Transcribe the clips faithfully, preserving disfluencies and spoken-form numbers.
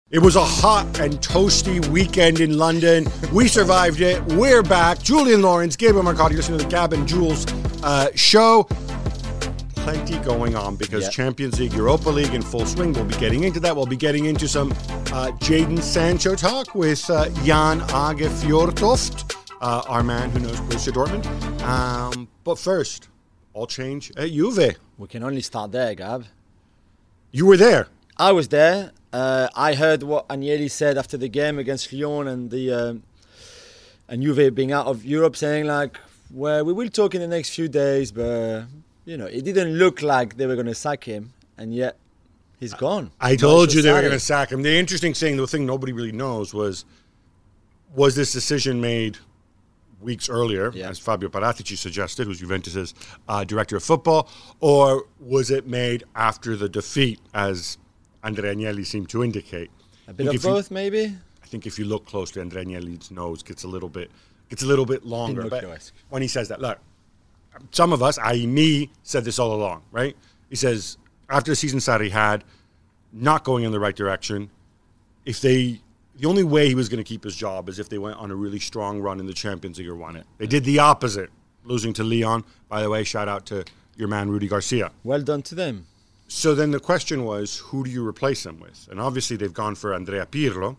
It was a hot and toasty weekend in London. We survived it. We're back. Julian Lawrence, Gabriel Marcotti, listening to the Gab and Jules uh, show. Plenty going on because yep. Champions League, Europa League in full swing. We'll be getting into that. We'll be getting into some uh, Jadon Sancho talk with uh, Jan Åge Fjørtoft, uh, our man who knows Borussia Dortmund. Um, but first, all change at Juve. We can only start there, Gab. You were there. I was there. Uh, I heard what Agnelli said after the game against Lyon and the um, and Juve being out of Europe, saying like, well, we will talk in the next few days, but you know, it didn't look like they were going to sack him, and yet he's gone. I told you they were going to sack him. The interesting thing, the thing nobody really knows was, was this decision made weeks earlier, yeah. as Fabio Paratici suggested, who's Juventus's uh, director of football, or was it made after the defeat, as Andrea Agnelli seemed to indicate? A bit of both, you, maybe? I think if you look closely, Andrea Agnelli's nose gets a little bit gets a little bit longer. But when he says that, look, some of us, that is me, said this all along, right? He says, after the season Sarri had, not going in the right direction, if they, the only way he was going to keep his job is if they went on a really strong run in the Champions League or won it. They did the opposite, losing to Lyon. By the way, shout out to your man, Rudy Garcia. Well done to them. So then the question was, who do you replace him with? And obviously they've gone for Andrea Pirlo,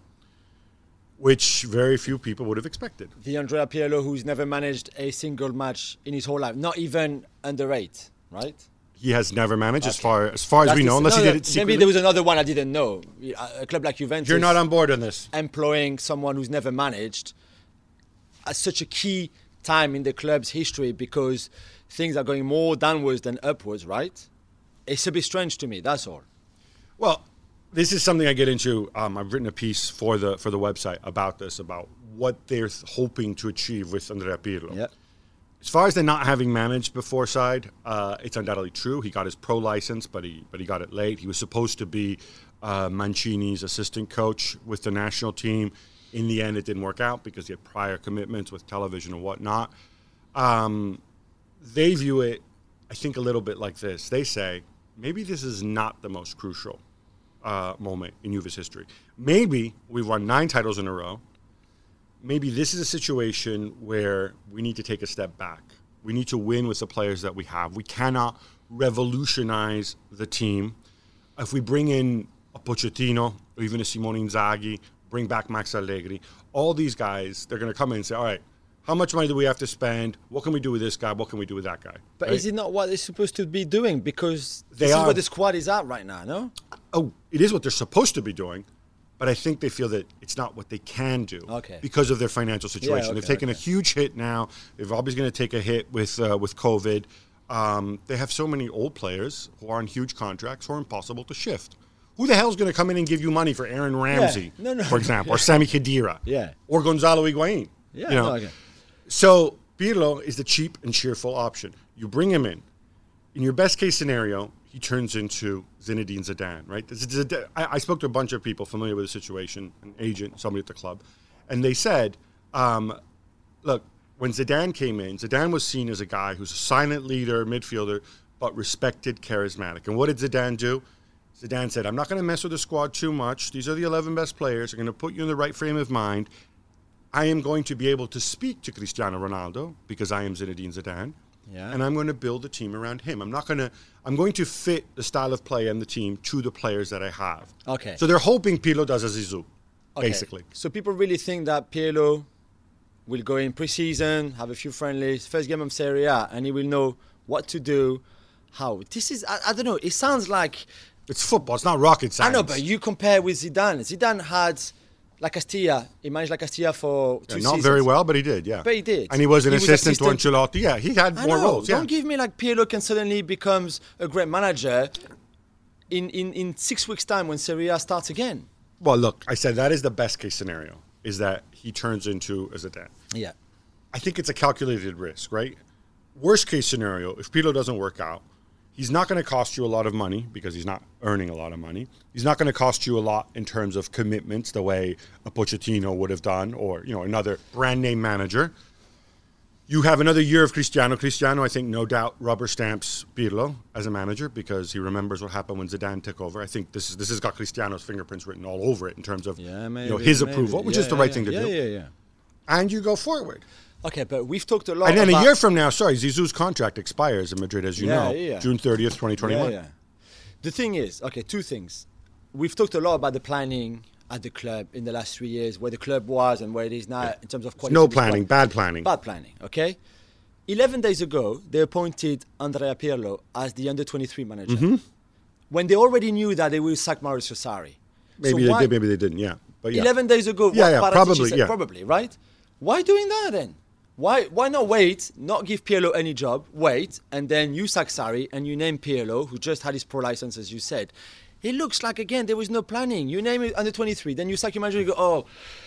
which very few people would have expected. The Andrea Pirlo who's never managed a single match in his whole life, not even under eight, right? He has never managed, okay. as far as far as we know, unless no, he did it secretly. Maybe there was another one I didn't know. A club like Juventus. You're not on board on this. Employing someone who's never managed at such a key time in the club's history because things are going more downwards than upwards, right? It's a bit strange to me, that's all. Well, this is something I get into. Um, I've written a piece for the for the website about this, about what they're hoping to achieve with Andrea Pirlo. Yep. As far as the not having managed before side, uh, it's undoubtedly true. He got his pro license, but he but he got it late. He was supposed to be uh, Mancini's assistant coach with the national team. In the end, it didn't work out because he had prior commitments with television and whatnot. Um, they view it, I think, a little bit like this. They say, maybe this is not the most crucial uh, moment in Juve's history. Maybe we've won nine titles in a row. Maybe this is a situation where we need to take a step back. We need to win with the players that we have. We cannot revolutionize the team. If we bring in a Pochettino or even a Simone Inzaghi, bring back Max Allegri, all these guys, they're going to come in and say, all right, how much money do we have to spend? What can we do with this guy? What can we do with that guy? But right? Is it not what they're supposed to be doing? Because they this are, is where the squad is at right now, no? Oh, it is what they're supposed to be doing. But I think they feel that it's not what they can do okay. because of their financial situation. Yeah, okay, They've taken okay. a huge hit now. They're obviously going to take a hit with uh, with COVID. Um, they have so many old players who are on huge contracts who are impossible to shift. Who the hell is going to come in and give you money for Aaron Ramsey, yeah. no, no. for example, or Sami Khedira, yeah. or Gonzalo Higuain? Yeah, you know? no, okay. So Pirlo is the cheap and cheerful option. You bring him in. In your best case scenario, he turns into Zinedine Zidane, right? I spoke to a bunch of people familiar with the situation, an agent, somebody at the club, and they said, um, look, when Zidane came in, Zidane was seen as a guy who's a silent leader, midfielder, but respected, charismatic. And what did Zidane do? Zidane said, I'm not going to mess with the squad too much. These are the eleven best players. I'm going to put you in the right frame of mind. I am going to be able to speak to Cristiano Ronaldo because I am Zinedine Zidane. Yeah. And I'm going to build a team around him. I'm not going to. I'm going to fit the style of play and the team to the players that I have. Okay. So they're hoping Pirlo does a Zizou, okay. basically. So people really think that Pirlo will go in pre-season, have a few friendlies, first game of Serie A, and he will know what to do, how. This is. I, I don't know. It sounds like it's football. It's not rocket science. I know, but you compare with Zidane. Zidane had La Castilla. He managed La Castilla for two yeah, not seasons. Not very well, but he did, yeah. But he did. And he was an he assistant, was to Ancelotti. Yeah, he had I more know. roles. Yeah. Don't give me like Pirlo can suddenly becomes a great manager in, in, in six weeks' time when Serie A starts again. Well, look, I said that is the best case scenario, is that he turns into a Zidane. Yeah. I think it's a calculated risk, right? Worst case scenario, if Pirlo doesn't work out, he's not going to cost you a lot of money because he's not earning a lot of money. He's not going to cost you a lot in terms of commitments the way a Pochettino would have done or, you know, another brand name manager. You have another year of Cristiano. Cristiano, I think, no doubt, rubber stamps Pirlo as a manager because he remembers what happened when Zidane took over. I think this is this has got Cristiano's fingerprints written all over it in terms of yeah, maybe, you know, his maybe. approval, which yeah, is the yeah, right yeah. thing to yeah, do. Yeah, yeah, And you go forward. Okay, but we've talked a lot And then about... a year from now, sorry, Zizou's contract expires in Madrid, as you Yeah, know, yeah. June thirtieth, twenty twenty-one. Yeah, yeah. The thing is, okay, two things. We've talked a lot about the planning at the club in the last three years, where the club was and where it is now Yeah. in terms of quality. No of planning, squad. bad planning. Bad planning, okay? Eleven days ago, they appointed Andrea Pirlo as the under twenty-three manager. Mm-hmm. When they already knew that they will sack Maurizio Sarri. Maybe So they why- did, maybe they didn't, yeah. But yeah. eleven days ago, Yeah, what yeah, Paratici probably, said, yeah. probably, right? Why doing that then? Why why not wait, not give Pirlo any job, wait, and then you sack Sarri and you name Pirlo, who just had his pro license, as you said. It looks like, again, there was no planning. You name it under twenty-three, then you sack your manager, you go, oh,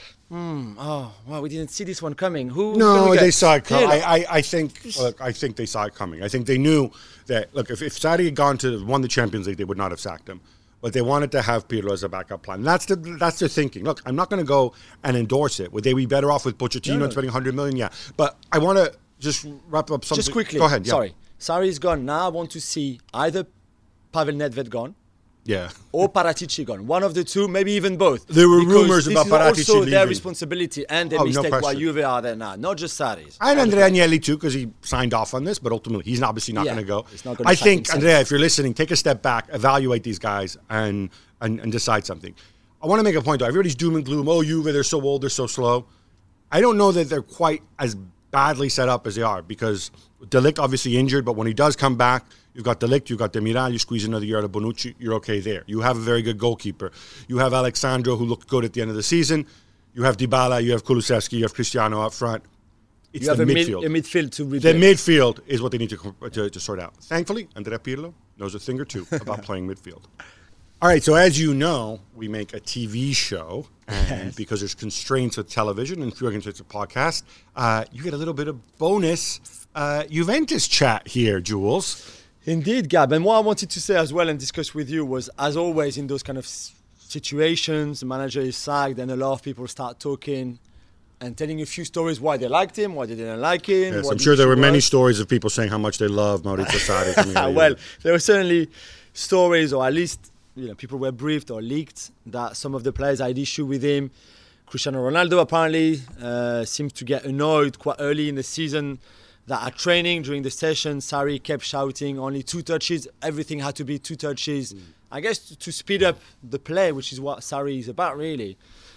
hmm, oh, well, we didn't see this one coming. Who? No, who we they get? saw it coming. Pirlo. I, I, I think. Look, I think they saw it coming. I think they knew that. Look, if, if Sarri had gone to won the Champions League, they would not have sacked him. But they wanted to have Pirlo as a backup plan. That's the that's their thinking. Look, I'm not going to go and endorse it. Would they be better off with Pochettino No. and spending one hundred million? Yeah, but I want to just wrap up something. Just quickly. Go ahead. Yeah. Sorry. Sarri is gone. Now I want to see either Pavel Nedved gone Yeah. or Paratici gone. One of the two, maybe even both. There were Because rumours this about is Paratici also their leaving. responsibility and their Oh, no mistake why question. Juve are there now, not just Sarri's. And Andrea Agnelli too, because he signed off on this, but ultimately he's obviously not Yeah, going to go. he's not gonna I sack think, himself. Andrea, if you're listening, take a step back, evaluate these guys, and and, and decide something. I want to make a point though. Everybody's doom and gloom. Oh, Juve, they're so old, they're so slow. I don't know that they're quite as badly set up as they are because De Ligt obviously injured, but when he does come back, you've got De Ligt, you've got Demiral, you squeeze another year out of Bonucci, you're okay there. You have a very good goalkeeper. You have Alexandro, who looked good at the end of the season. You have Dybala, you have Kulusevski, you have Cristiano up front. It's You have the a, mid, midfield. a midfield to rebuild. The midfield is what they need to, to, to sort out. Thankfully, Andrea Pirlo knows a thing or two about playing midfield. All right, so as you know, we make a T V show, and because there's constraints with television and fewer constraints with podcast, uh, you get a little bit of bonus uh, Juventus chat here, Jules. Indeed, Gab. And what I wanted to say as well and discuss with you was, as always, in those kind of s- situations, the manager is sacked and a lot of people start talking and telling a few stories why they liked him, why they didn't like him. Yes, what I'm the sure there issue were many was. stories of people saying how much they love Maurizio Sarri. coming out of Well, Juve. there were certainly stories, or at least you know, people were briefed or leaked that some of the players had issue with him. Cristiano Ronaldo apparently uh, seems to get annoyed quite early in the season that at training during the session, Sarri kept shouting only two touches. Everything had to be two touches. Mm. I guess to, to speed up the play, which is what Sarri is about really.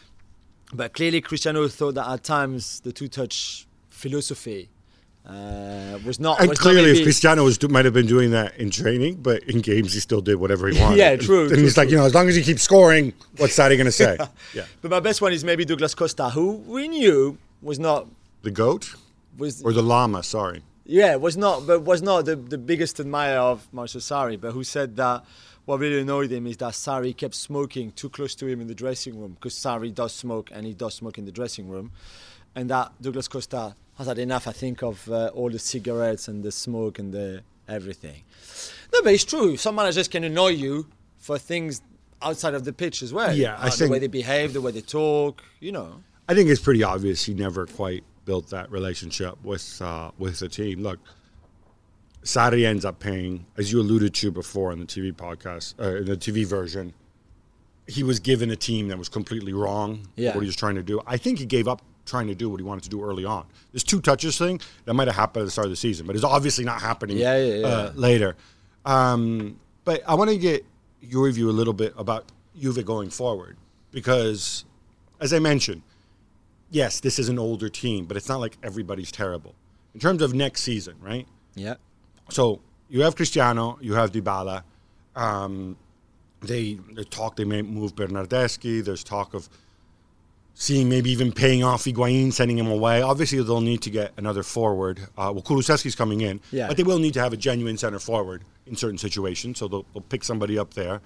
But clearly Cristiano thought that at times the two-touch philosophy uh, was not... And was clearly, not if maybe, Cristiano was might have been doing that in training, but in games he still did whatever he wanted. Yeah, true, And, true, he's like, true. you know, as long as he keeps scoring, what's Sarri going to say? Yeah. But my best one is maybe Douglas Costa, who we knew was not... The goat was or the llama? Sorry. Yeah, was not, but was not the, the biggest admirer of Maurizio Sarri, but who said that what really annoyed him is that Sarri kept smoking too close to him in the dressing room, because Sarri does smoke and he does smoke in the dressing room, and that Douglas Costa has had enough, I think, of uh, all the cigarettes and the smoke and the everything. No, but it's true. Some managers can annoy you for things outside of the pitch as well. Yeah, I uh, think- the way they behave, the way they talk, you know. I think it's pretty obvious he never quite built that relationship with uh, with the team. Look, Sarri ends up paying, as you alluded to before in the T V podcast, uh, in the T V version, he was given a team that was completely wrong Yeah. for what he was trying to do. I think he gave up trying to do what he wanted to do early on. This two touches thing, that might have happened at the start of the season, but it's obviously not happening Yeah, yeah, yeah. Uh, later. Um, but I want to get your view a little bit about Juve going forward, because, as I mentioned, yes, this is an older team, but it's not like everybody's terrible. In terms of next season, right? Yeah. So you have Cristiano, you have Dybala. Um, they there's talk they may move Bernardeschi. There's talk of seeing maybe even paying off Higuain, sending him away. Obviously, they'll need to get another forward. Uh, well, Kulusevski's coming in, Yeah. but they will need to have a genuine center forward in certain situations. So they'll, they'll pick somebody up there.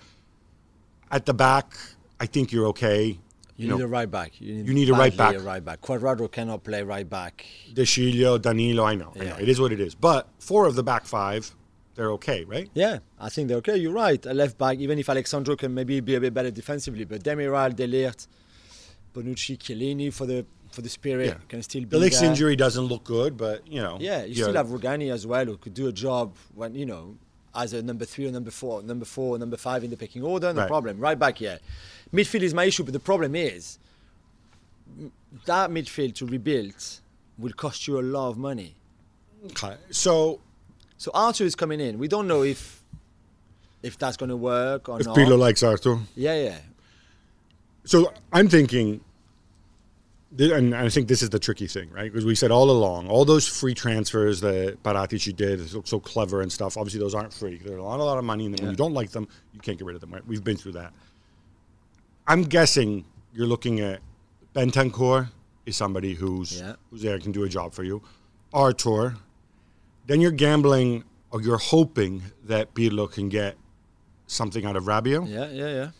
At the back, I think you're okay. You, You need know, a right back. You need, you need a right badly back. A right back. Quadrado cannot play right back. De Sciglio, Danilo, I know, I know. Yeah. It is what it is. But four of the back five, they're okay, right? Yeah, I think they're okay. You're right. A left back, even if Alexandro can maybe be a bit better defensively, but Demiral, De Ligt, Bonucci, Chiellini for the for the spirit Yeah. can still be The Licks there. injury doesn't look good, but, you know. Yeah, you still have Rugani as well, who could do a job when, you know, as a number three or number four, number four, number five in the pecking order, no Right. problem. Right back here. Midfield is my issue, but the problem is that midfield to rebuild will cost you a lot of money. Okay. So, So Arthur is coming in. We don't know if if that's going to work or if not. Pirlo likes Arthur. Yeah, yeah. So I'm thinking, th- and I think this is the tricky thing, right? Because we said all along, all those free transfers that Paratici did, so, so clever and stuff, obviously those aren't free. They're a lot, a lot of money, and then when Yeah. you don't like them, you can't get rid of them, right? We've been through that. I'm guessing you're looking at Bentancur is somebody who's Yeah. who's there, can do a job for you. Artur. Then you're gambling, or you're hoping that Pirlo can get something out of Rabiot. Yeah, yeah, yeah.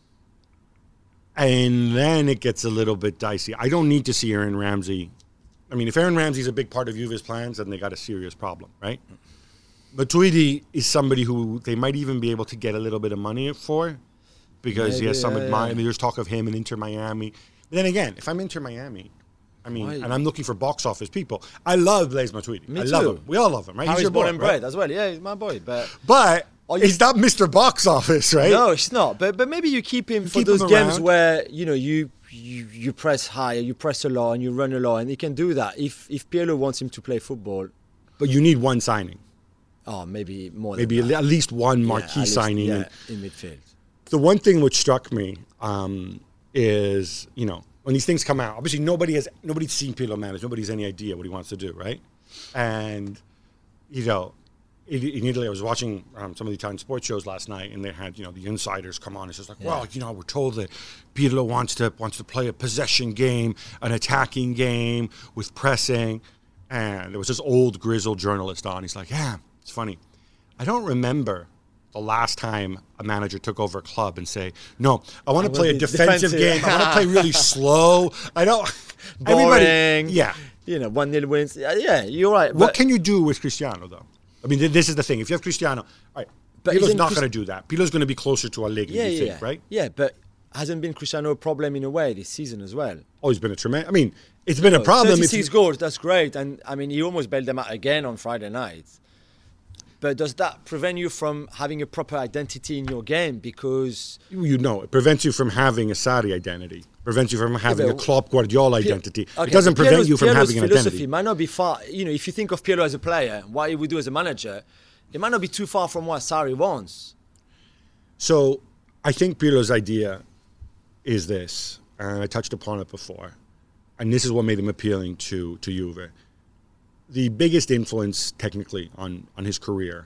And then it gets a little bit dicey. I don't need to see Aaron Ramsey. I mean, if Aaron Ramsey's a big part of Juve's plans, then they got a serious problem, right? Matuidi is somebody who they might even be able to get a little bit of money for because he Maybe, has some yeah, admire. yeah. I mean, there's talk of him in Inter Miami. But then again, if I'm Inter Miami, I mean, Why? and I'm looking for box office people, I love Blaise Matuidi. Me I love too. him. We all love him, right? Harry's your born boy, and right? bred as well. Yeah, he's my boy. But But Are you- he's not Mister Box Office, right? no, it's not. But but maybe you keep him for keep those him games around. where you know you, you you press higher, you press a lot, and you run a lot, and he can do that. If if Pirlo wants him to play football, But you need one signing. oh, maybe more. Maybe than that. at least one Yeah, marquee at least, signing. yeah, And in midfield. the one thing which struck me um, is, you know, when these things come out, obviously nobody has nobody's seen Pirlo manage. Nobody has any idea what he wants to do, right? And you know, in, in Italy, I was watching um, some of the Italian sports shows last night, and they had you know the insiders come on. It's just like, Yeah. well, you know, we're told that Pirlo wants to wants to play a possession game, an attacking game with pressing. And there was this old grizzled journalist on. He's like, yeah, it's funny. I don't remember the last time a manager took over a club and say, no, I want to I play a wanna be defensive, defensive." game. I want to play really slow. I don't. Boring. Everybody, yeah. You know, one nil wins. Yeah, yeah, you're right. What but- can you do with Cristiano, though? I mean, th- this is the thing. If you have Cristiano, all right, But Pirlo's isn't not Chris- going to do that. Pirlo's going to be closer to Allegri, Yeah, you yeah, think, yeah. right? Yeah, but hasn't been Cristiano a problem in a way this season as well? Always been a tremendous. I mean, it's been a problem. If thirty-six you, goals, that's great. And I mean, he almost bailed them out again on Friday night. But does that prevent you from having a proper identity in your game? Because you know, it prevents you from having a Sarri identity. Prevents you from having a but- Klopp Guardiola Pi- identity. okay, it doesn't but prevent Pirlo's- you from Pirlo's having an philosophy identity. might not be far. You know, if you think of Pirlo as a player, what he would do as a manager, it might not be too far from what Sarri wants. So I think Pirlo's idea is this, and I touched upon it before, and this is what made him appealing to, to Juve. The biggest influence, technically, on, on his career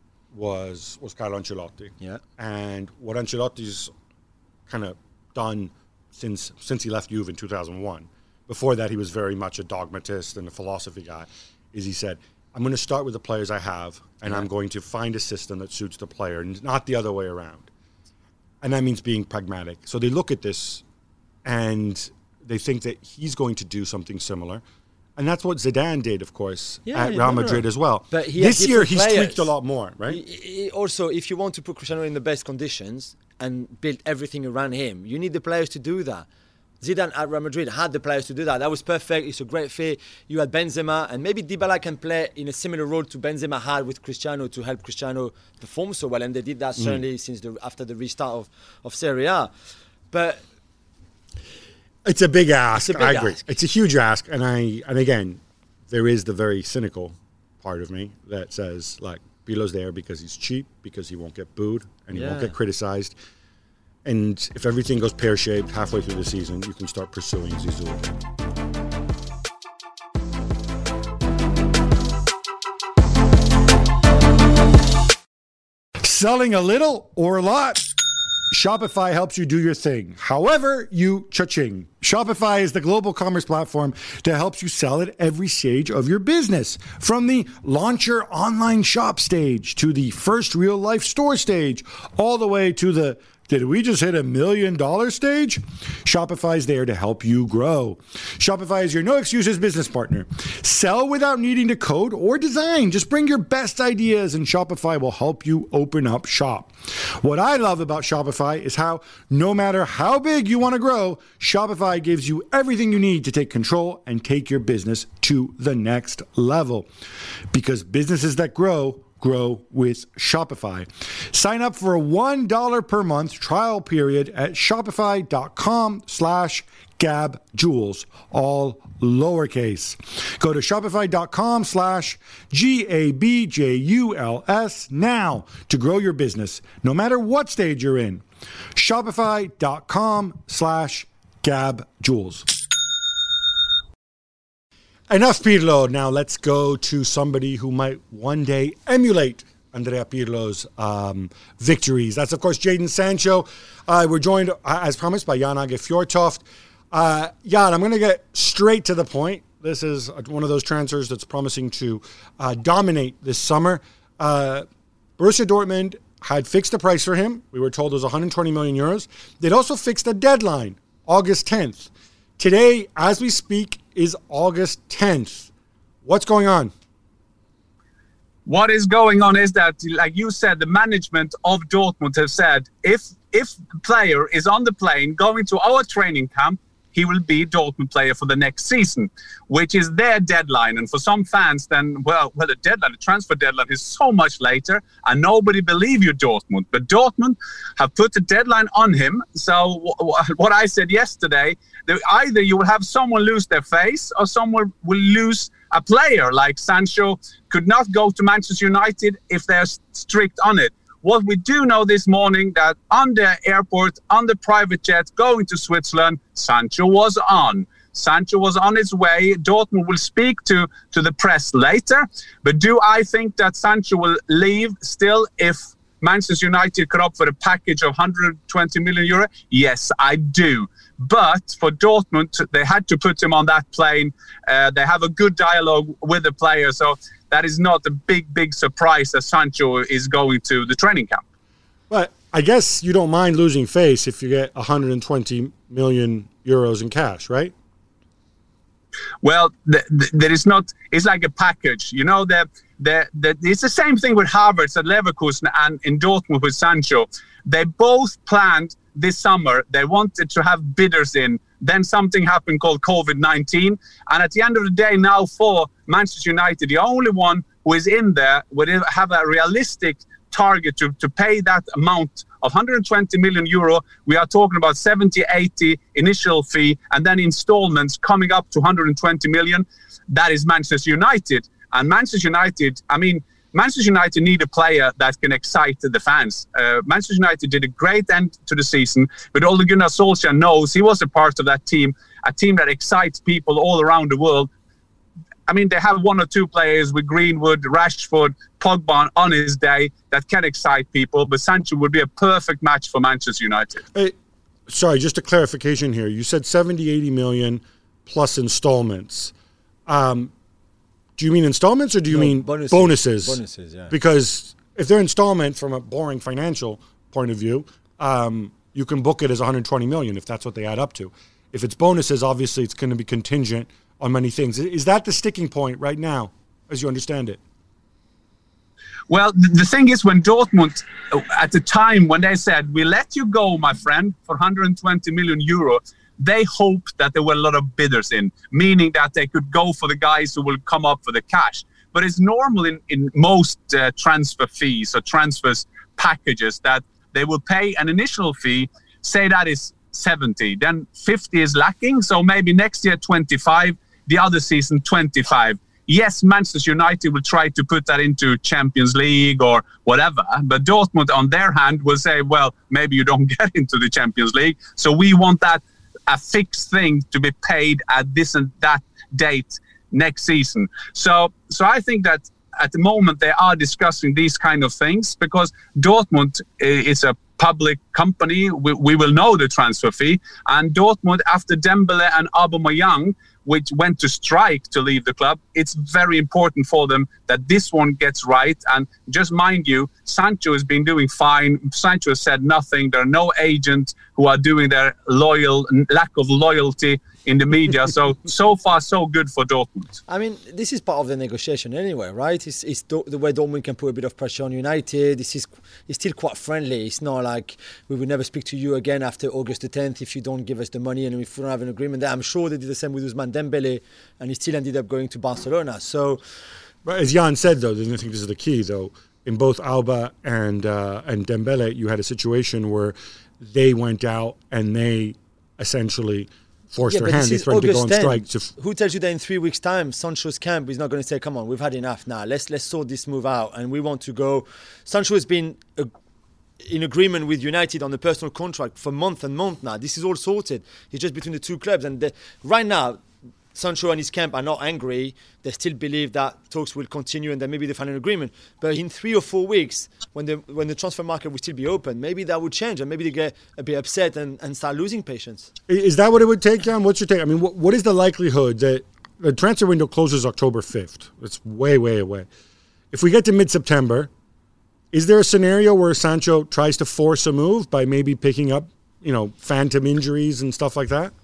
was was Carlo Ancelotti. Yeah. And what Ancelotti's kind of done since since he left Juve in two thousand one, before that he was very much a dogmatist and a philosophy guy, is he said, I'm going to start with the players I have, and Yeah. I'm going to find a system that suits the player, and not the other way around. And that means being pragmatic. So they look at this, and they think that he's going to do something similar. And that's what Zidane did, of course, Yeah, at yeah, Real no, no. Madrid as well. But he had this year, different he's players. tweaked a lot more, right? He- he- Also, if you want to put Cristiano in the best conditions and build everything around him, you need the players to do that. Zidane at Real Madrid had the players to do that. That was perfect. It's a great fit. You had Benzema, and maybe Dybala can play in a similar role to Benzema had with Cristiano to help Cristiano perform so well. And they did that Mm. certainly since the after the restart of, of Serie A. But It's a big ask. It's a big I agree. ask. It's a huge ask, and I and again, there is the very cynical part of me that says like Pirlo's there because he's cheap, because he won't get booed and he won't Yeah. get criticized. And if everything goes pear shaped halfway through the season, you can start pursuing Zizou again. Selling a little or a lot? Shopify helps you do your thing. However, you cha-ching. Shopify is the global commerce platform that helps you sell at every stage of your business. From the launch your online shop stage to the first real life store stage, all the way to the Did we just hit a million dollar stage? Shopify's there to help you grow. Shopify is your no excuses business partner. Sell without needing to code or design. Just bring your best ideas and Shopify will help you open up shop. What I love about Shopify is how no matter how big you want to grow, Shopify gives you everything you need to take control and take your business to the next level. Because businesses that grow, grow with Shopify. Sign up for a one dollar per month trial period at shopify.com slash gabjules, all lowercase. Go to shopify.com slash G-A-B-J-U-L-S now to grow your business, no matter what stage you're in. Shopify.com slash gabjules. Enough Pirlo. Now let's go to somebody who might one day emulate Andrea Pirlo's um, victories. That's, of course, Jadon Sancho. Uh, we're joined, uh, as promised, by Jan Åge Fjørtoft. Uh, Jan, I'm going to get straight to the point. This is one of those transfers that's promising to uh, dominate this summer. Uh, Borussia Dortmund had fixed a price for him. We were told it was one hundred twenty million euros. They'd also fixed a deadline, August tenth. Today, as we speak, is August tenth. What's going on? What is going on is that, like you said, the management of Dortmund have said, if if the player is on the plane going to our training camp, he will be Dortmund player for the next season, which is their deadline. And for some fans, then, well, well, the deadline, the transfer deadline is so much later, and nobody believe you, Dortmund. But Dortmund have put a deadline on him. So w- w- what I said yesterday, that either you will have someone lose their face or someone will lose a player. Like Sancho could not go to Manchester United if they're strict on it. What we do know this morning, that on the airport, on the private jet going to Switzerland, Sancho was on. Sancho was on his way. Dortmund will speak to, to the press later. But do I think that Sancho will leave still if Manchester United could offer a package of one hundred twenty million euro? Yes, I do. But for Dortmund, they had to put him on that plane. Uh, they have a good dialogue with the player. So that is not a big, big surprise that Sancho is going to the training camp. But I guess you don't mind losing face if you get one hundred twenty million euros in cash, right? Well, the, the, there is not. It's like a package, you know. The, the the it's the same thing with Havertz at Leverkusen and in Dortmund with Sancho. They both planned this summer. They wanted to have bidders in. Then something happened called covid nineteen, and at the end of the day, now for Manchester United, the only one who is in there would have a realistic target to, to pay that amount of one hundred twenty million euro. We are talking about seventy, eighty initial fee and then installments coming up to one hundred twenty million. That is Manchester United. And Manchester United, I mean, Manchester United need a player that can excite the fans. Uh, Manchester United did a great end to the season, but Ole Gunnar Solskjaer knows he was a part of that team, a team that excites people all around the world. I mean, they have one or two players with Greenwood, Rashford, Pogba on his day that can excite people, but Sancho would be a perfect match for Manchester United. Hey, sorry, just a clarification here. You said seventy, eighty million plus installments. Um, do you mean installments or do you no, mean bonuses? Bonuses, bonuses yeah. Because if they're installment from a boring financial point of view, um, you can book it as one hundred twenty million if that's what they add up to. If it's bonuses, obviously it's going to be contingent on many things. Is that the sticking point right now, as you understand it? Well, the thing is, when Dortmund, at the time when they said, we let you go, my friend, for one hundred twenty million euro, they hoped that there were a lot of bidders in, meaning that they could go for the guys who will come up for the cash. But it's normal in, in most uh, transfer fees or transfers packages that they will pay an initial fee, say that is seventy, then fifty is lacking, so maybe next year twenty-five, the other season twenty-five. Yes, Manchester United will try to put that into Champions League or whatever, but Dortmund on their hand will say, well, maybe you don't get into the Champions League, so we want that a fixed thing to be paid at this and that date next season. So so I think that at the moment they are discussing these kind of things because Dortmund is a public company. We, we will know the transfer fee. And Dortmund, after Dembele and Aubameyang, which went to strike to leave the club. It's very important for them that this one gets right. And just mind you, Sancho has been doing fine. Sancho has said nothing. There are no agents who are doing their loyal lack of loyalty in the media. So, so far, so good for Dortmund. I mean, this is part of the negotiation anyway, right? It's, it's do- the way Dortmund can put a bit of pressure on United. This is it's still quite friendly. It's not like we will never speak to you again after August the tenth if you don't give us the money and if we don't have an agreement there. I'm sure they did the same with Ousmane Dembele, and he still ended up going to Barcelona. So, but as Jan said, though, and I think this is the key, though, in both Alba and uh, and Dembele, you had a situation where they went out and they essentially forced yeah, their hand. They threatened to go on strike. To f- Who tells you that in three weeks' time, Sancho's camp is not going to say, "Come on, we've had enough now. Let's let's sort this move out, and we want to go." Sancho has been a, in agreement with United on a personal contract for month and month now. This is all sorted. It's just between the two clubs, and the, right now, Sancho and his camp are not angry. They still believe that talks will continue and then maybe they find an agreement. But in three or four weeks, when the when the transfer market will still be open, maybe that would change and maybe they get a bit upset and, and start losing patience. Is that what it would take, Jan? What's your take? I mean, what, what is the likelihood that the transfer window closes October fifth? It's way, way away. If we get to mid-September, is there a scenario where Sancho tries to force a move by maybe picking up, you know, phantom injuries and stuff like that?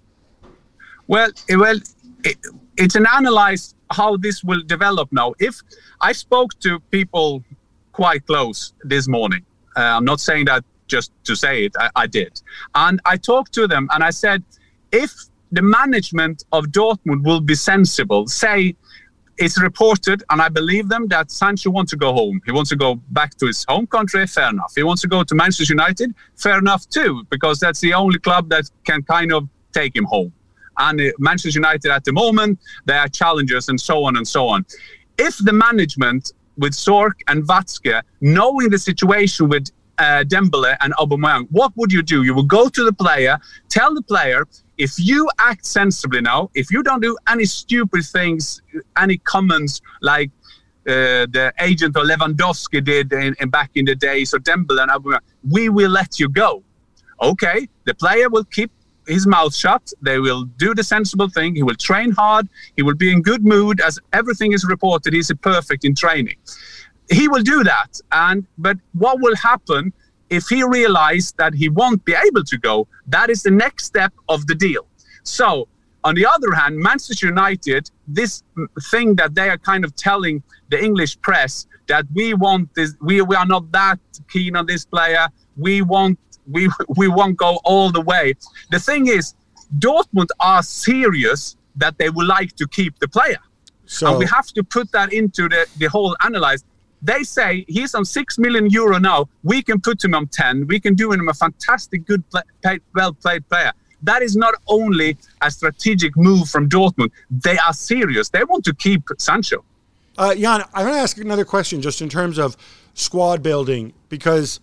Well, well, it, it's an analyze how this will develop now. If I spoke to people quite close this morning, uh, I'm not saying that just to say it, I, I did. And I talked to them and I said, if the management of Dortmund will be sensible, say it's reported, and I believe them, that Sancho wants to go home. He wants to go back to his home country, fair enough. He wants to go to Manchester United, fair enough too, because that's the only club that can kind of take him home. And uh, Manchester United at the moment, they are challengers and so on and so on. If the management with Sork and Watzke, knowing the situation with uh, Dembele and Aubameyang, what would you do? You would go to the player, tell the player, if you act sensibly now, if you don't do any stupid things, any comments like uh, the agent or Lewandowski did in, in back in the days, or Dembele and Aubameyang, we will let you go. Okay, the player will keep his mouth shut. They will do the sensible thing. He will train hard. He will be in good mood, as everything is reported. He's perfect in training. He will do that. And but what will happen if he realizes that he won't be able to go? That is the next step of the deal. So on the other hand, Manchester United, this thing that they are kind of telling the English press that we want this, we, we are not that keen on this player. We want We we won't go all the way. The thing is, Dortmund are serious that they would like to keep the player. So, and we have to put that into the, the whole analyze. They say he's on six million euro now. We can put him on ten. We can do him a fantastic, good, play, paid, well-played player. That is not only a strategic move from Dortmund. They are serious. They want to keep Sancho. Uh, Jan, I want to ask another question just in terms of squad building, because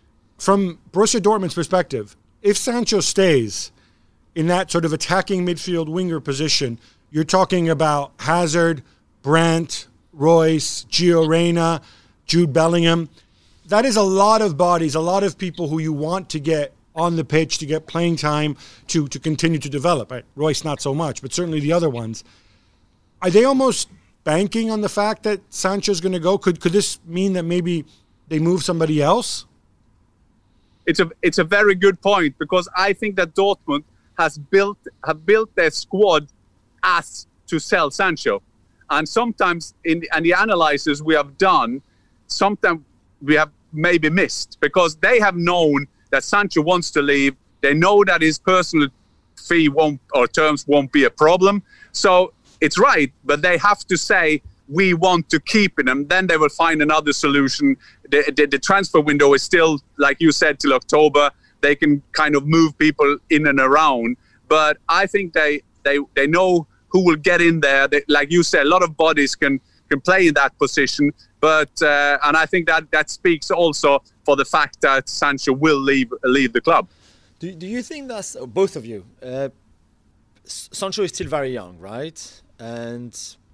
from Borussia Dortmund's perspective, if Sancho stays in that sort of attacking midfield winger position, you're talking about Hazard, Brandt, Royce, Gio Reyna, Jude Bellingham. That is a lot of bodies, a lot of people who you want to get on the pitch, to get playing time, to, to continue to develop. Right? Royce, not so much, but certainly the other ones. Are they almost banking on the fact that Sancho's going to go? Could could this mean that maybe they move somebody else? It's a it's a very good point, because I think that Dortmund has built have built their squad as to sell Sancho, and sometimes in the, and the analysis we have done, sometimes we have maybe missed, because they have known that Sancho wants to leave. They know that his personal fee won't or terms won't be a problem. So it's right, but they have to say, we want to keep him, then they will find another solution. The, the, the transfer window is still, like you said, till October. They can kind of move people in and around. But I think they they, they know who will get in there. They, like you said, a lot of bodies can, can play in that position. But uh, and I think that, that speaks also for the fact that Sancho will leave leave the club. Do, do you think that's, both of you, uh, Sancho is still very young, right? And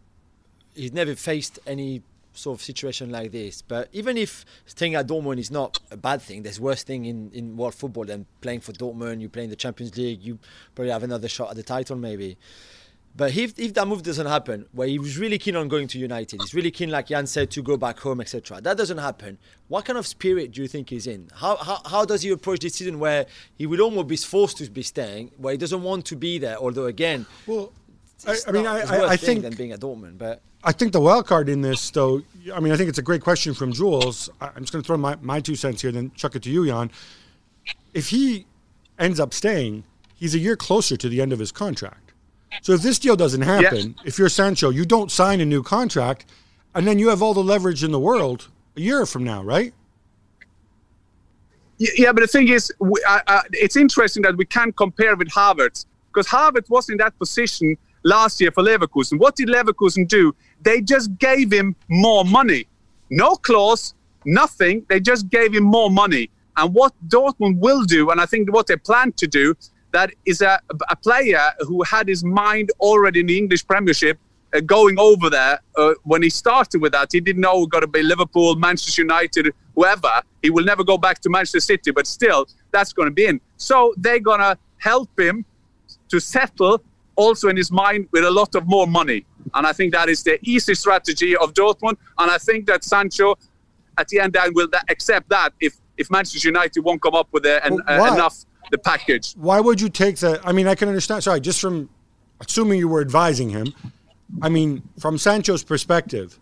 he's never faced any sort of situation like this. But even if staying at Dortmund is not a bad thing, there's worse thing in, in world football than playing for Dortmund. You play in the Champions League, you probably have another shot at the title maybe. But if, if that move doesn't happen, where he was really keen on going to United, he's really keen, like Jan said, to go back home, et cetera. That doesn't happen. What kind of spirit do you think he's in? How, how how does he approach this season where he will almost be forced to be staying, where he doesn't want to be there? Although again, well, I, I mean, I, I, I think than being at Dortmund, but I think the wild card in this, though. I mean, I think it's a great question from Jules. I'm just going to throw my, my two cents here, then chuck it to you, Jan. If he ends up staying, he's a year closer to the end of his contract. So if this deal doesn't happen, yes. if you're Sancho, you don't sign a new contract, and then you have all the leverage in the world a year from now, right? Yeah, but the thing is, we, uh, uh, it's interesting that we can't compare with Havertz, because Havertz was in that position last year for Leverkusen. What did Leverkusen do? They just gave him more money. No clause, nothing. They just gave him more money. And what Dortmund will do, and I think what they plan to do, that is a, a player who had his mind already in the English Premiership uh, going over there. Uh, when he started with that, he didn't know it was going to be Liverpool, Manchester United, whoever. He will never go back to Manchester City, but still, that's going to be in. So they're going to help him to settle also in his mind with a lot of more money. And I think that is the easy strategy of Dortmund. And I think that Sancho, at the end, will accept that if, if Manchester United won't come up with a, an, uh, enough the package. Why would you take that? I mean, I can understand. Sorry, just from assuming you were advising him. I mean, from Sancho's perspective,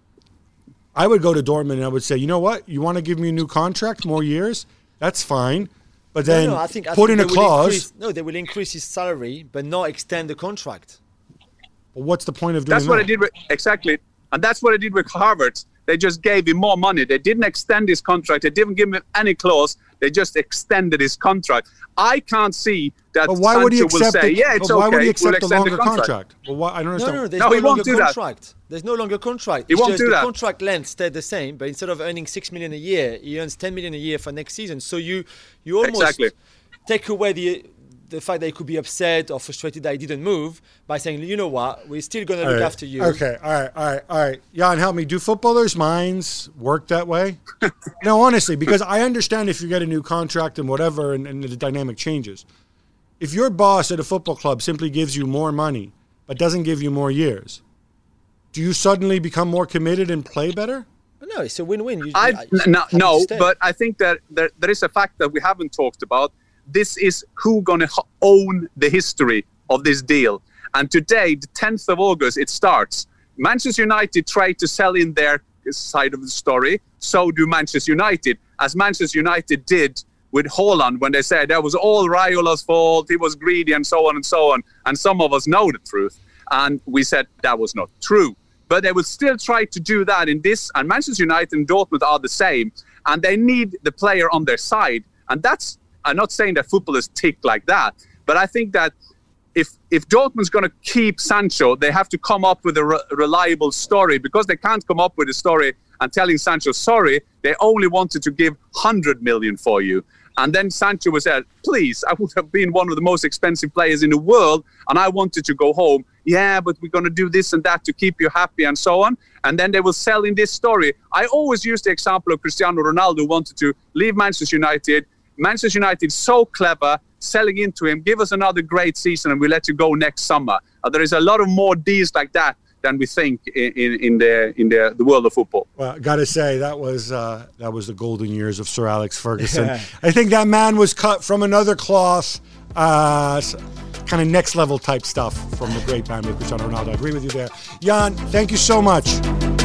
I would go to Dortmund and I would say, you know what? You want to give me a new contract, more years? That's fine. But then no, no, I think, I put think in a clause. Increase, no, they will increase his salary, but not extend the contract. Well, what's the point of doing that's that? That's what I did with, exactly. And that's what I did with Havertz. They just gave him more money. They didn't extend his contract. They didn't give him any clause. They just extended his contract. I can't see that but why Sancho would he accept will say, the, yeah, it's but why okay. Would he accept we'll the longer the contract. contract? Well, why, I don't understand. No, no, there's no, no, he longer won't do contract. That. There's no longer contract. He it's won't just do the that. contract length stayed the same, but instead of earning six million a year, he earns ten million a year for next season. So you, you almost exactly. take away the the fact that he could be upset or frustrated that he didn't move by saying, you know what, we're still going to look right. after you. Okay, all right, all right, all right. Jan, help me. Do footballers' minds work that way? No, honestly, because I understand if you get a new contract and whatever and, and the dynamic changes. If your boss at a football club simply gives you more money but doesn't give you more years, do you suddenly become more committed and play better? No, it's a win-win. You, I, you, no, no but I think that there, there is a fact that we haven't talked about. This is who going to own the history of this deal. And today, the tenth of August, it starts. Manchester United try to sell in their side of the story. So do Manchester United. As Manchester United did with Haaland when they said that was all Raiola's fault, he was greedy and so on and so on. And some of us know the truth. And we said that was not true. But they will still try to do that in this. And Manchester United and Dortmund are the same. And they need the player on their side. And that's, I'm not saying that footballers tick like that, but I think that if if Dortmund's going to keep Sancho, they have to come up with a re- reliable story, because they can't come up with a story and telling Sancho, sorry, they only wanted to give one hundred million for you. And then Sancho was said, please, I would have been one of the most expensive players in the world, and I wanted to go home. Yeah, but we're going to do this and that to keep you happy and so on. And then they will sell in this story. I always use the example of Cristiano Ronaldo who wanted to leave Manchester United. Manchester United is so clever, selling into him, give us another great season and we'll let you go next summer. Uh, there is a lot of more deals like that than we think in, in, in the in the, the world of football. Well, got to say, that was uh, that was the golden years of Sir Alex Ferguson. Yeah. I think that man was cut from another cloth, uh, kind of next level type stuff from the great man with Cristiano Ronaldo. I agree with you there. Jan, thank you so much.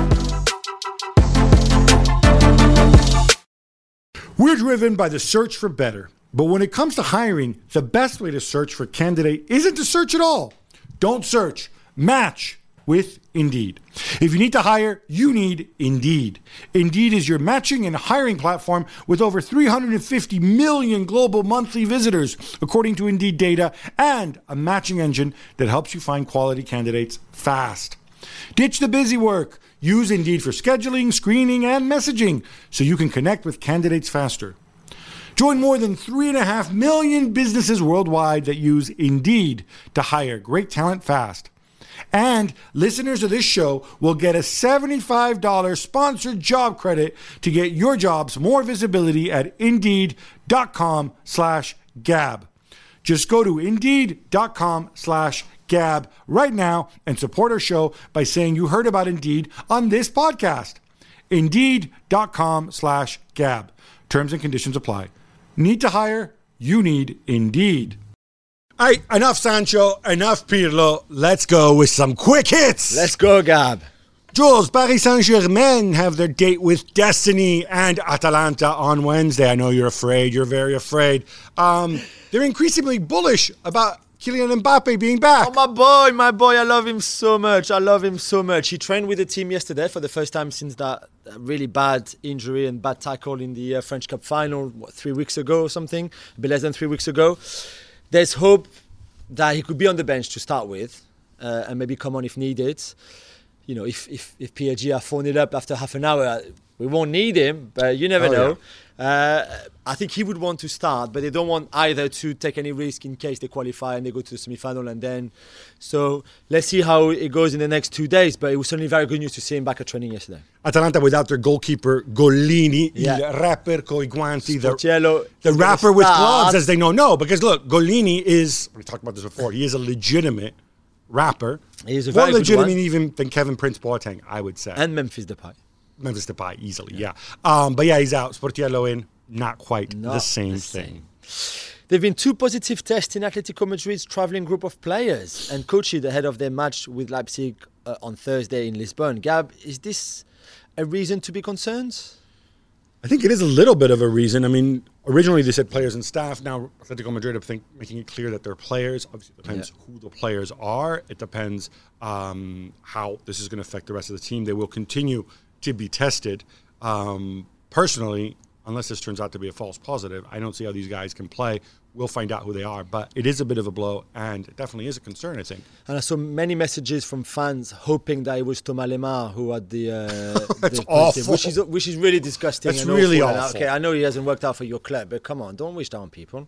We're driven by the search for better. But when it comes to hiring, the best way to search for a candidate isn't to search at all. Don't search. Match with Indeed. If you need to hire, you need Indeed. Indeed is your matching and hiring platform with over three hundred fifty million global monthly visitors, according to Indeed data, and a matching engine that helps you find quality candidates fast. Ditch the busy work. Use Indeed for scheduling, screening, and messaging so you can connect with candidates faster. Join more than three and a half million businesses worldwide that use Indeed to hire great talent fast. And listeners of this show will get a seventy-five dollars sponsored job credit to get your jobs more visibility at Indeed.com slash Gab. Just go to Indeed.com slash Gab right now and support our show by saying you heard about Indeed on this podcast. Indeed.com slash Gab. Terms and conditions apply. Need to hire? You need Indeed. All right, enough Sancho, enough Pirlo. Let's go with some quick hits. Let's go, Gab. Jules, Paris Saint-Germain have their date with Destiny and Atalanta on Wednesday. I know you're afraid. You're very afraid. Um, they're increasingly bullish about Kylian Mbappe being back. Oh, my boy, my boy. I love him so much. I love him so much. He trained with the team yesterday for the first time since that really bad injury and bad tackle in the uh, French Cup final, what, three weeks ago or something, a bit less than three weeks ago. There's hope that he could be on the bench to start with uh, and maybe come on if needed. You know, if, if, if P S G are phoned it up after half an hour, we won't need him, but you never oh, know. Yeah. Uh, I think he would want to start, but they don't want either to take any risk in case they qualify and they go to the semi-final and then. So let's see how it goes in the next two days, but it was certainly very good news to see him back at training yesterday. Atalanta without their goalkeeper, Gollini, yeah. il rapper coi guanti, the, Sportiello, the rapper with gloves, as they know. No, because look, Gollini is, we talked about this before, he is a legitimate rapper. He's a More very legitimate good one. even than Kevin Prince Boateng, I would say. And Memphis Depay. Memphis Depay, easily, yeah. yeah. Um, but yeah, he's out. Sportiello in, not quite Not the same the thing. same. There have been two positive tests in Atletico Madrid's travelling group of players and coaches ahead of their match with Leipzig uh, on Thursday in Lisbon. Gab, is this a reason to be concerned? I think it is a little bit of a reason. I mean, originally they said players and staff. Now Atletico Madrid are think, making it clear that they're players. Obviously, it depends yeah. who the players are. It depends um, how this is going to affect the rest of the team. They will continue to be tested. Um, personally, unless this turns out to be a false positive, I don't see how these guys can play. We'll find out who they are. But it is a bit of a blow, and it definitely is a concern, I think. And I saw many messages from fans hoping that it was Thomas Lemar who had the... Uh, That's the awful. Which is, which is really disgusting. That's and really awful. awful. Okay, I know he hasn't worked out for your club, but come on, don't wish that on people.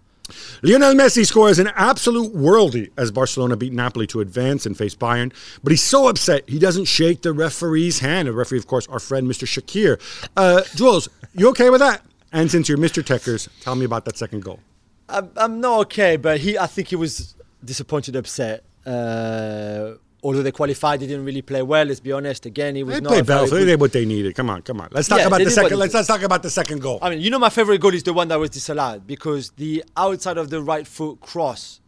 Lionel Messi scores an absolute worldie as Barcelona beat Napoli to advance and face Bayern. But he's so upset he doesn't shake the referee's hand. The referee, of course, our friend Mister Shakir. Uh, Jules, you okay with that? And since you're Mister Techers, tell me about that second goal. I'm, I'm not okay, but he, I think he was disappointed, upset. Uh, although they qualified, they didn't really play well. Let's be honest. Again, he was They not. played well. very They good- did what they needed. Come on, come on. Let's talk Yeah, about they the did what second. they Let's, did. let's talk about the second goal. I mean, you know, my favorite goal is the one that was disallowed because the outside of the right foot cross,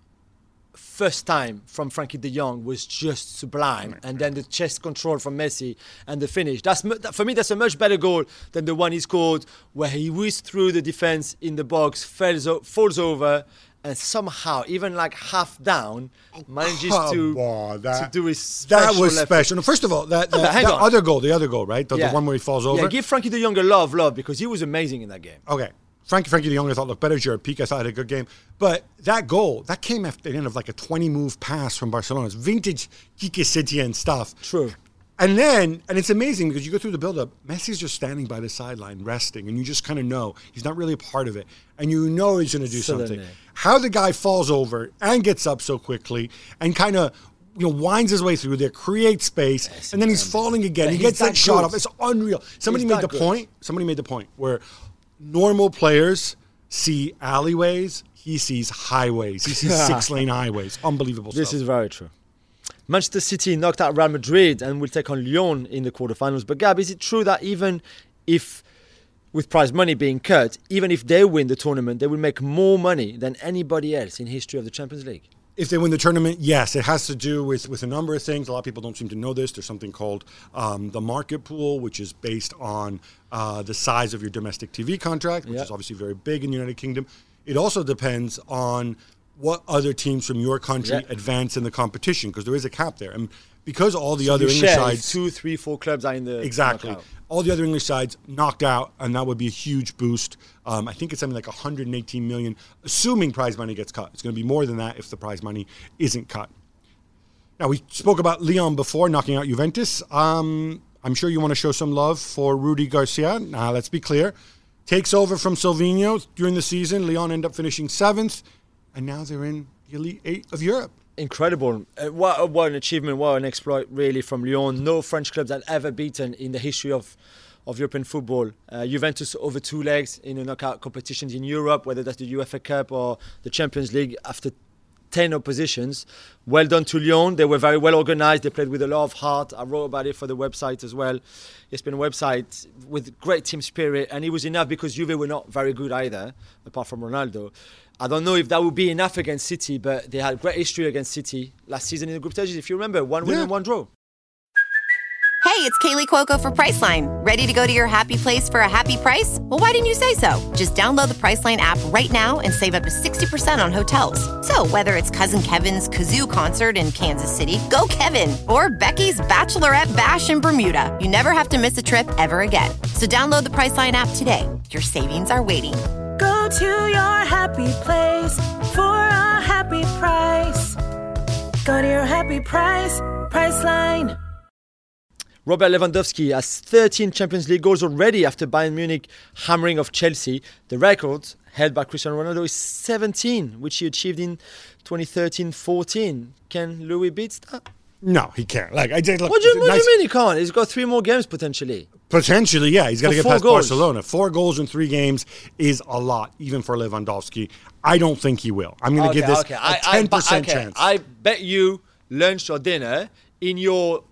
first time from Frankie de Jong was just sublime, and then the chest control from Messi and the finish. That's mu- that- for me. That's a much better goal than the one he scored where he whizzed through the defense in the box, falls, o- falls over, and somehow, even like half down, manages Come to on, that- to do his That special was effort. special. No, first of all, that, No, that, but hang that on. other goal, the other goal, right? The, the Yeah. one where he falls over. Yeah, give Frankie de Jong a love, love because he was amazing in that game. Okay. Frankie Frankie de Jong, I thought looked better. Jared Pique, I thought had a good game. But that goal, that came after the end of like a twenty-move pass from Barcelona. It's vintage Quique Setien stuff. True. And then, and it's amazing because you go through the build-up, Messi's just standing by the sideline, resting, and you just kind of know he's not really a part of it. And you know he's going to do Suddenly. something. How the guy falls over and gets up so quickly and kind of, you know, winds his way through there, creates space, Yes, and then he's incredible. falling again. But he he's gets that that shot good. off. It's unreal. Somebody He's made that the good. point. Somebody made the point where normal players see alleyways, he sees highways. He sees six-lane highways. Unbelievable This stuff. is very true. Manchester City knocked out Real Madrid and will take on Lyon in the quarterfinals. But Gab, is it true that even if, with prize money being cut, even if they win the tournament, they will make more money than anybody else in history of the Champions League? If they win the tournament, yes. It has to do with, with a number of things. A lot of people don't seem to know this. There's something called um, the market pool, which is based on uh, the size of your domestic T V contract, which Yeah. is obviously very big in the United Kingdom. It also depends on what other teams from your country Yeah. advance in the competition, because there is a cap there. And because all the So other you English share sides... if two, three, four clubs are in the Exactly. knockout. All the other English sides knocked out, and that would be a huge boost. Um, I think it's something like one hundred eighteen million, assuming prize money gets cut. It's going to be more than that if the prize money isn't cut. Now, we spoke about Lyon before, knocking out Juventus. Um, I'm sure you want to show some love for Rudy Garcia. Now, let's be clear. Takes over from Silvino during the season. Lyon end up finishing seventh, and now they're in the Elite Eight of Europe. Incredible. Uh, what, what an achievement, what an exploit really from Lyon. No French clubs had ever beaten in the history of, of European football. Uh, Juventus over two legs in the knockout competitions in Europe, whether that's the UEFA Cup or the Champions League, after ten oppositions. Well done to Lyon. They were very well organised. They played with a lot of heart. I wrote about it for the website as well. It's been a website with great team spirit, and it was enough because Juve were not very good either, apart from Ronaldo. I don't know if that would be enough against City, but they had great history against City last season in the group stages. If you remember, one win Yeah. and one draw. Hey, it's Kaylee Cuoco for Priceline. Ready to go to your happy place for a happy price? Well, why didn't you say so? Just download the Priceline app right now and save up to sixty percent on hotels. So whether it's Cousin Kevin's Kazoo Concert in Kansas City, go Kevin, or Becky's Bachelorette Bash in Bermuda, you never have to miss a trip ever again. So download the Priceline app today. Your savings are waiting. Go to your happy place for a happy price. Go to your happy price, Priceline. Robert Lewandowski has thirteen Champions League goals already after Bayern Munich hammering off Chelsea. The record held by Cristiano Ronaldo is seventeen, which he achieved in twenty thirteen fourteen. Can Louis beat that? No, he can't. Like I did. Look, What do you, what do nice- you mean he can't? He's got three more games potentially. Potentially, yeah. He's got to For get four past goals. Barcelona. Four goals in three games is a lot, even for Lewandowski. I don't think he will. I'm going to give this a I, ten percent I, okay. chance. I bet you lunch or dinner in your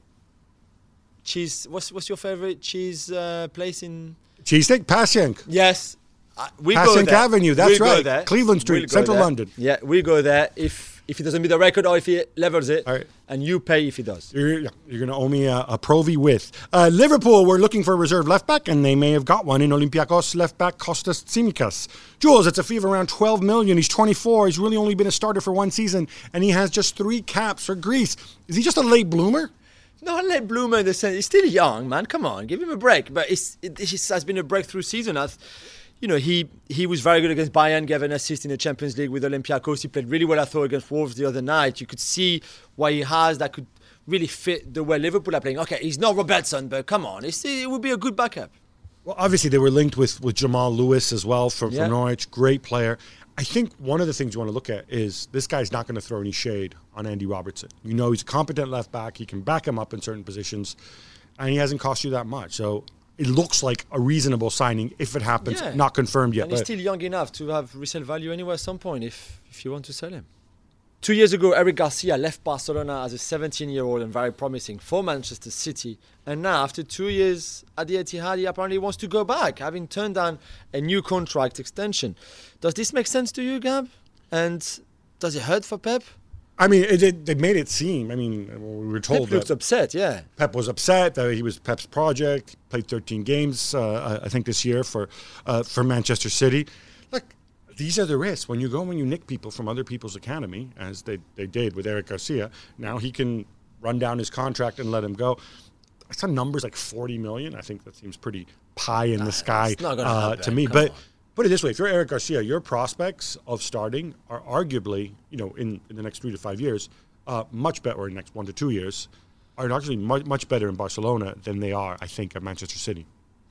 cheese. What's what's your favorite cheese uh, place in? Cheesesteak, Passyunk. Yes, uh, we go Passyunk there. Avenue, that's We'll go right. there. Cleveland Street, We'll go Central there. London. Yeah, we go there if if he doesn't beat the record or if he levels it, All right. and you pay if he does. You're, you're going to owe me a, a Pro V with. Uh, Liverpool were looking for a reserve left back, and they may have got one in Olympiacos left back Kostas Tsimikas. Jules, it's a fee of around twelve million. He's twenty-four. He's really only been a starter for one season, and he has just three caps for Greece. Is he just a late bloomer? Not late bloomer in the sense he's still young, man. Come on, give him a break. But it's, it, it has been a breakthrough season. I've, you know, he he was very good against Bayern, gave an assist in the Champions League with Olympiacos. He played really well, I thought, against Wolves the other night. You could see what he has that could really fit the way Liverpool are playing. Okay, he's not Robertson, but come on, it's, it would be a good backup. Well, obviously, they were linked with, with Jamal Lewis as well from, Yeah. from Norwich. Great player. I think one of the things you want to look at is this guy's not going to throw any shade on Andy Robertson. You know, he's a competent left back. He can back him up in certain positions, and he hasn't cost you that much. So it looks like a reasonable signing if it happens. Yeah. Not confirmed yet. And he's but- still young enough to have resale value anywhere at some point if, if you want to sell him. Two years ago, Eric Garcia left Barcelona as a seventeen-year-old and very promising for Manchester City. And now, after two years at the Etihad, he apparently wants to go back, having turned down a new contract extension. Does this make sense to you, Gab? And does it hurt for Pep? I mean, it, it, they made it seem. I mean, we were told Pep looked that upset, yeah. Pep was upset that he was Pep's project. Played thirteen games, uh, I think, this year for uh, for Manchester City. Look, these are the risks when you go and you nick people from other people's academy, as they, they did with Eric Garcia. Now he can run down his contract and let him go. I saw numbers like forty million. I think that seems pretty pie in the sky it's not gonna uh, happen. to me. Come But on. put it this way: if you're Eric Garcia, your prospects of starting are arguably, you know, in, in the next three to five years, uh, much better, or in the next one to two years, are actually much, much better in Barcelona than they are, I think, at Manchester City.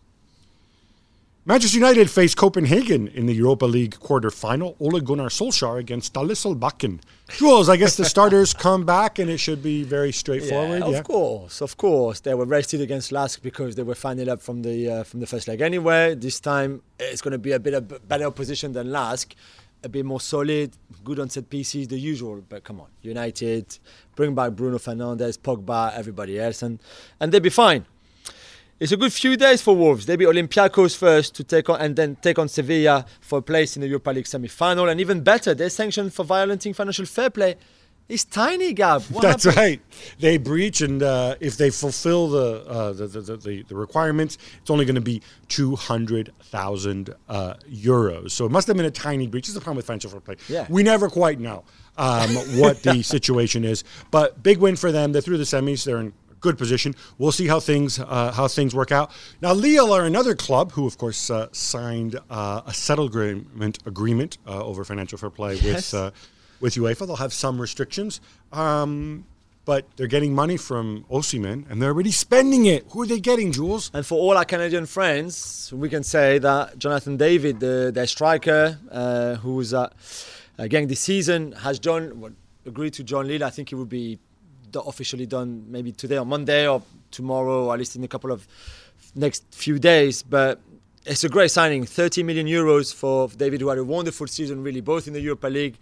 Manchester United face Copenhagen in the Europa League quarter-final. Ole Gunnar Solskjaer against Ståle Jules, I guess the starters come back and it should be very straightforward. Yeah, Yeah, of course, of course. They were rested against Lask because they were finally up from the uh, from the first leg anyway. This time it's going to be a bit of better opposition than Lask, a bit more solid, good on set pieces, the usual. But come on, United, bring back Bruno Fernandes, Pogba, everybody else, and and they'll be fine. It's a good few days for Wolves. They beat Olympiacos first to take on, and then take on Sevilla for a place in the Europa League semi-final. And even better, they're sanctioned for violating financial fair play. It's tiny, Gab. What That's happened? right. They breach, and uh, if they fulfill the, uh, the, the, the the requirements, it's only going to be two hundred thousand uh, euros. So it must have been a tiny breach. This is the problem with financial fair play. Yeah. We never quite know um, what the situation is. But big win for them. They're through the semis. They're in good position. We'll see how things uh, how things work out. Now, Lille are another club who, of course, uh, signed uh, a settlement agreement uh, over financial fair play Yes. with uh, with UEFA. They'll have some restrictions, um, but they're getting money from Osimhen, and they're already spending it. Who are they getting, Jules? And for all our Canadian friends, we can say that Jonathan David, the, their striker, uh, who was uh, again this season, has done well, agreed to join Lille. I think it would be do- officially done maybe today or Monday or tomorrow, or at least in a couple of next few days. But it's a great signing, thirty million euros for David, who had a wonderful season, really, both in the Europa League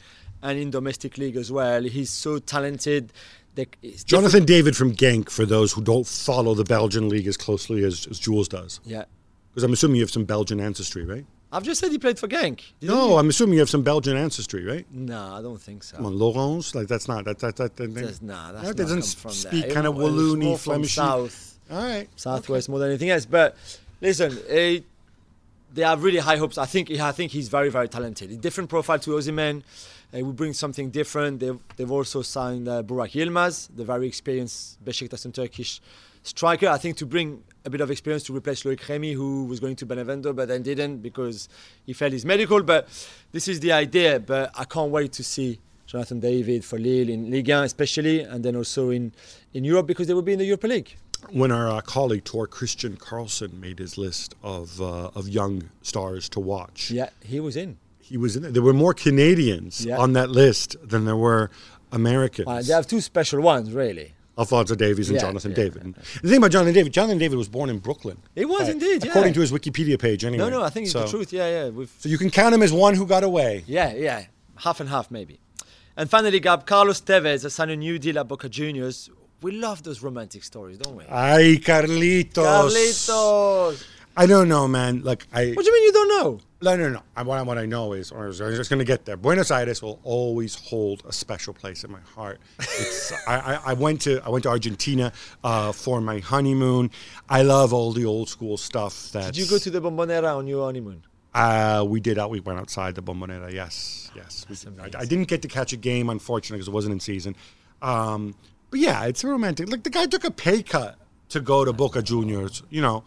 and in domestic league as well. He's so talented. Jonathan David from Genk, for those who don't follow the Belgian league as closely as, as Jules does. Yeah. Because I'm assuming you have some Belgian ancestry, right? I've just said he played for Genk. Didn't no, he? I'm assuming you have some Belgian ancestry, right? No, I don't think so. Come on, Laurence? Like, that's not... That, that, that, that, that's, nah, that's that not doesn't from speak there. kind of It, Walloony, Flemish. South. All right. Southwest okay. more than anything else. But listen, it, they have really high hopes. I think I think he's very, very talented. A different profile to Osimhen. Uh, we bring something different. They've, they've also signed uh, Burak Yilmaz, the very experienced Besiktas and Turkish striker. I think to bring a bit of experience to replace Loic Remy, who was going to Benevento but then didn't because he failed his medical. But this is the idea. But I can't wait to see Jonathan David for Lille in Ligue one especially, and then also in, in Europe because they will be in the Europa League. When our uh, colleague Tor Christian Carlson made his list of uh, of young stars to watch, yeah, he was in. He was in it. There were more Canadians yeah. on that list than there were Americans. Uh, they have two special ones, really. Alphonso Davies and yeah, Jonathan yeah, David. yeah, yeah. The thing about Jonathan David, Jonathan David was born in Brooklyn. It was uh, indeed, yeah. According to his Wikipedia page, anyway. No, no, I think it's so, the truth, yeah, yeah. We've... So you can count him as one who got away. Yeah, yeah. Half and half, maybe. And finally, Gab, Carlos Tevez has signed a new deal at Boca Juniors. We love those romantic stories, don't we? Ay, Carlitos. Carlitos. I don't know, man. Like I. What do you mean you don't know? No, no, no. I, what, I, what I know is, or I was just going to get there. Buenos Aires will always hold a special place in my heart. It's, I, I, I went to I went to Argentina uh, for my honeymoon. I love all the old school stuff. That's, Did you go to the Bombonera on your honeymoon? Uh, we did. Uh, we went outside the Bombonera. Yes, yes. We, I, I didn't get to catch a game, unfortunately, because it wasn't in season. Um, but yeah, it's romantic. Like the guy took a pay cut to go to Boca Juniors. You know.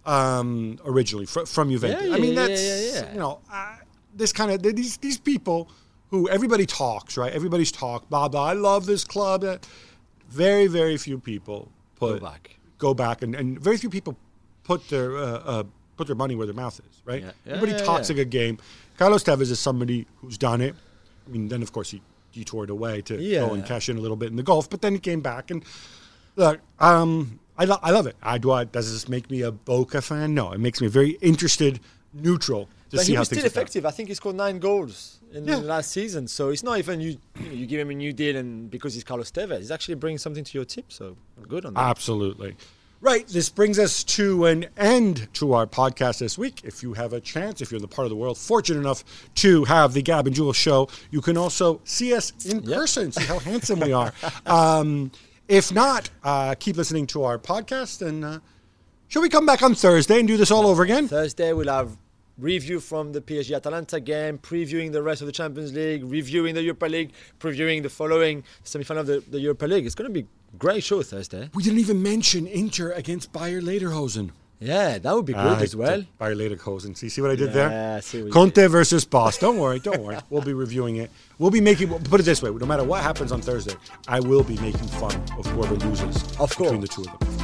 Um, originally fr- from Juventus. Yeah, yeah, I mean, yeah, that's, yeah, yeah. you know, uh, this kind of, these these people who everybody talks, right? Everybody's talk, blah, blah. I love this club. Uh, very, very few people put, go back, go back and, and very few people put their uh, uh, put their money where their mouth is, right? Yeah. Yeah, everybody yeah, talks yeah. a good game. Carlos Tevez is somebody who's done it. I mean, then, of course, he detoured away to yeah. go and cash in a little bit in the Gulf, but then he came back and, look, um... I, lo- I love it. I do. I, does this make me a Boca fan? No, it makes me very interested, neutral to but see he how was things still effective. I think he scored nine goals in yeah. the last season. So it's not even you. You, know, you give him a new deal, and because he's Carlos Tevez, he's actually bringing something to your team. So good on that. Absolutely. Right. This brings us to an end to our podcast this week. If you have a chance, if you're in the part of the world fortunate enough to have the Gab and Jules show, you can also see us in yep. person. See how handsome we are. Um, If not, uh, keep listening to our podcast. And uh, shall we come back on Thursday and do this all over again? Thursday, we'll have review from the P S G Atalanta game, previewing the rest of the Champions League, reviewing the Europa League, previewing the following semi-final of the, the Europa League. It's going to be a great show Thursday. We didn't even mention Inter against Bayer Lederhosen. Yeah, that would be good uh, as well. Bayer Lederhosen. See, see what I did yeah, there? I see what Conte you did. Versus Boss. Don't worry, don't worry. We'll be reviewing it. We'll be making, put it this way, no matter what happens on Thursday, I will be making fun of whoever loses of between course. the two of them.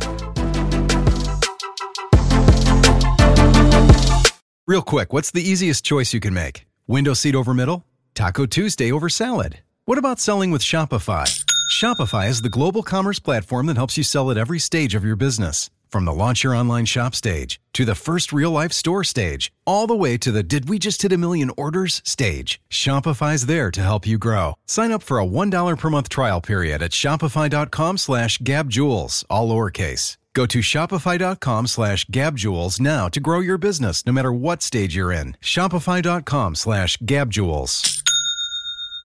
Real quick, what's the easiest choice you can make? Window seat over middle? Taco Tuesday over salad? What about selling with Shopify? Shopify is the global commerce platform that helps you sell at every stage of your business. From the launch your online shop stage, to the first real-life store stage, all the way to the did we just hit a million orders stage. Shopify's there to help you grow. Sign up for a one dollar per month trial period at shopify.com slash gabjules, all lowercase. Go to shopify.com slash gabjules now to grow your business no matter what stage you're in. Shopify.com slash gabjules.